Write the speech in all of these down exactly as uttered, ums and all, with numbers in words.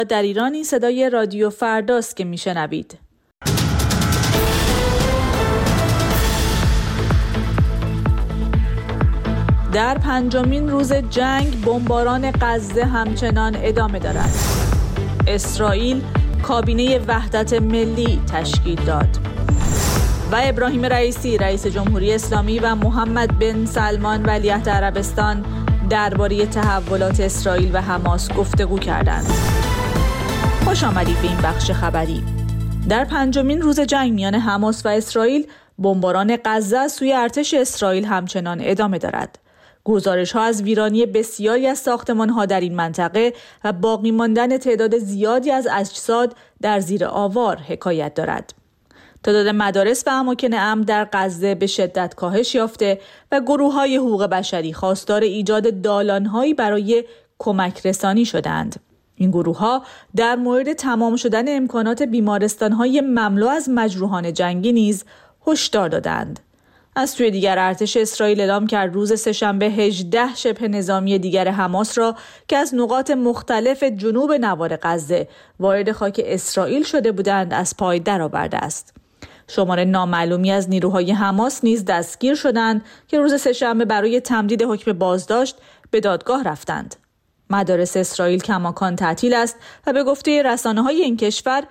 در ایران این صدای رادیو فرداست که میشنوید. در پنجمین روز جنگ بمباران غزه همچنان ادامه دارد. اسرائیل کابینه وحدت ملی تشکیل داد و ابراهیم رئیسی رئیس جمهوری اسلامی و محمد بن سلمان ولیعهد عربستان درباره تحولات اسرائیل و حماس گفتگو کردند. خوش آمدید به این بخش خبری. در پنجمین روز جنگ میان حماس و اسرائیل بمباران غزه از سوی ارتش اسرائیل همچنان ادامه دارد. گزارش‌ها از ویرانی بسیاری از ساختمان‌ها در این منطقه و باقی ماندن تعداد زیادی از اجساد در زیر آوار حکایت دارد. تعداد مدارس و اماکن امن در غزه به شدت کاهش یافته و گروه‌های حقوق بشری خواستار ایجاد دالان‌هایی برای کمک رسانی شدند. این گروه‌ها در مورد تمام شدن امکانات بیمارستان‌های مملو از مجروحان جنگی نیز هشدار دادند. از سوی دیگر ارتش اسرائیل اعلام کرد روز سه‌شنبه هجده شبه نظامی دیگر حماس را که از نقاط مختلف جنوب نوار غزه وارد خاک اسرائیل شده بودند از پای درآورده است. شمار نامعلومی از نیروهای حماس نیز دستگیر شدند که روز سه‌شنبه برای تمدید حکم بازداشت به دادگاه رفتند. مدارس اسرائیل کماکان تعطیل است و به گفته رسانه‌های این کشور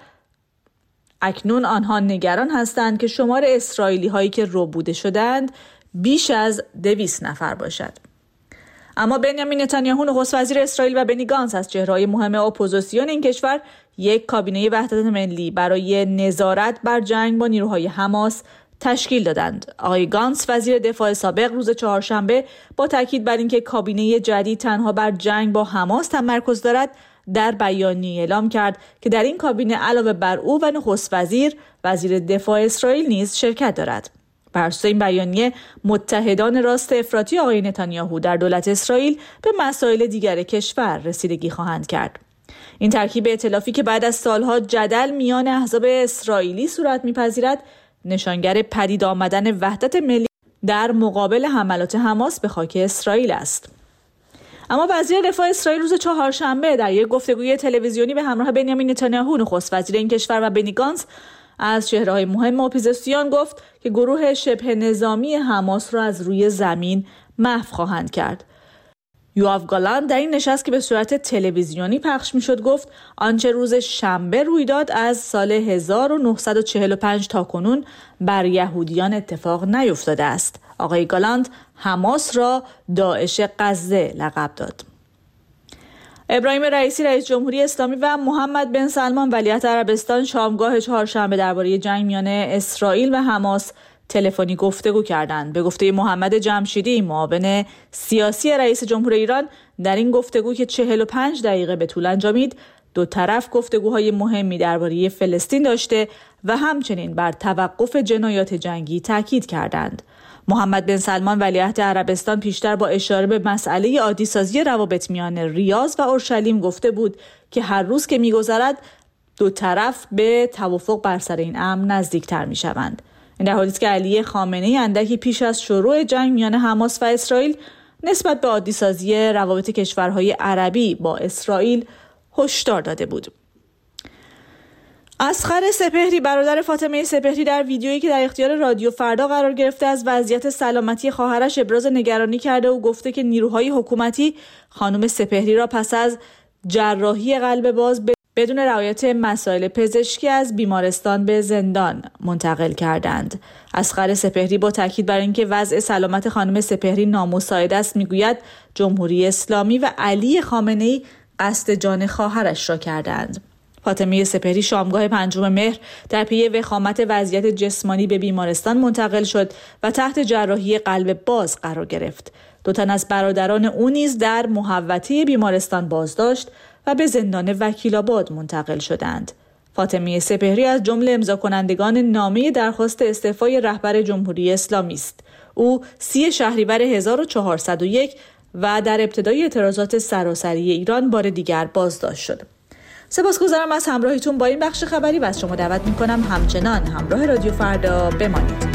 اکنون آنها نگران هستند که شمار اسرائیلی هایی که ربوده شدند بیش از دویست نفر باشد. اما بنیامین نتانیاهو نخست وزیر اسرائیل و بنی گانتز از چهره‌های مهم اپوزیسیون این کشور یک کابینه وحدت ملی برای نظارت بر جنگ با نیروهای حماس تشکیل دادند. آقای گانتز وزیر دفاع سابق روز چهارشنبه با تاکید بر اینکه کابینه جدید تنها بر جنگ با حماس تمرکز دارد در بیانیه اعلام کرد که در این کابینه علاوه بر او و نخست وزیر وزیر دفاع اسرائیل نیز شرکت دارد. بر اساس این بیانیه متحدان راست افراطی آقای نتانیاهو در دولت اسرائیل به مسائل دیگر کشور رسیدگی خواهند کرد. این ترکیب ائتلافی که بعد از سالها جدل میان احزاب اسرائیلی صورت می‌پذیرد نشانگر پدید آمدن وحدت ملی در مقابل حملات حماس به خاک اسرائیل است. اما وزیر دفاع اسرائیل روز چهارشنبه در یک گفتگوی تلویزیونی به همراه بنیامین نتانیاهو نخست وزیر این کشور و بنی گانتز از چهره‌های مهم اپوزیسیون گفت که گروه شبه نظامی حماس را از روی زمین محو خواهند کرد. یوآف گالانت در این نشست که به صورت تلویزیونی پخش می‌شد گفت آنچه روز شنبه روی داد از سال هزار و نهصد و چهل و پنج تا کنون بر یهودیان اتفاق نیفتاده است. آقای گالانت حماس را داعش غزه لقب داد. ابراهیم رئیسی رئیس جمهوری اسلامی و محمد بن سلمان ولیعهد عربستان شامگاه چهارشنبه درباره جنگ میان اسرائیل و حماس تلفنی گفتگو کردند. به گفته محمد جمشیدی معاون سیاسی رئیس جمهور ایران در این گفتگو که چهل و پنج دقیقه به طول انجامید دو طرف گفتگوهای مهمی درباره فلسطین داشته و همچنین بر توقف جنایات جنگی تاکید کردند. محمد بن سلمان ولیعهد عربستان پیشتر با اشاره به مسئله عادی‌سازی روابط میان ریاض و اورشلیم گفته بود که هر روز که می‌گذرد دو طرف به توافق بر سر این امر نزدیکتر می‌شوند. این در حالی است که علی خامنه‌ای اندکی پیش از شروع جنگ میان حماس و اسرائیل نسبت به عادی‌سازی روابط کشورهای عربی با اسرائیل هشدار داده بود. اصغر سپهری برادر فاطمه سپهری در ویدیویی که در اختیار رادیو فردا قرار گرفته از وضعیت سلامتی خواهرش ابراز نگرانی کرده و گفته که نیروهای حکومتی خانم سپهری را پس از جراحی قلب باز بدون رعایت مسائل پزشکی از بیمارستان به زندان منتقل کردند. اصغر سپهری با تاکید بر اینکه وضع سلامت خانم سپهری نامساعد است میگوید جمهوری اسلامی و علی خامنه‌ای قصد جان خواهرش را کردند. فاطمه سپهری شامگاه پنجم مهر در پی وخامت وضعیت جسمانی به بیمارستان منتقل شد و تحت جراحی قلب باز قرار گرفت. دو تن از برادران او نیز در محوطه بیمارستان بازداشت و به زندان وکیل‌آباد منتقل شدند. فاطمه سپهری از جمله امضا کنندگان نامه درخواست استعفای رهبر جمهوری اسلامی است. او سی شهریور هزار و چهارصد و یک و در ابتدای اعتراضات سراسری ایران بار دیگر بازداشت شد. سپاسگزارم از همراهیتون با این بخش خبری و از شما دعوت می‌کنم همچنان همراه رادیو فردا بمانید.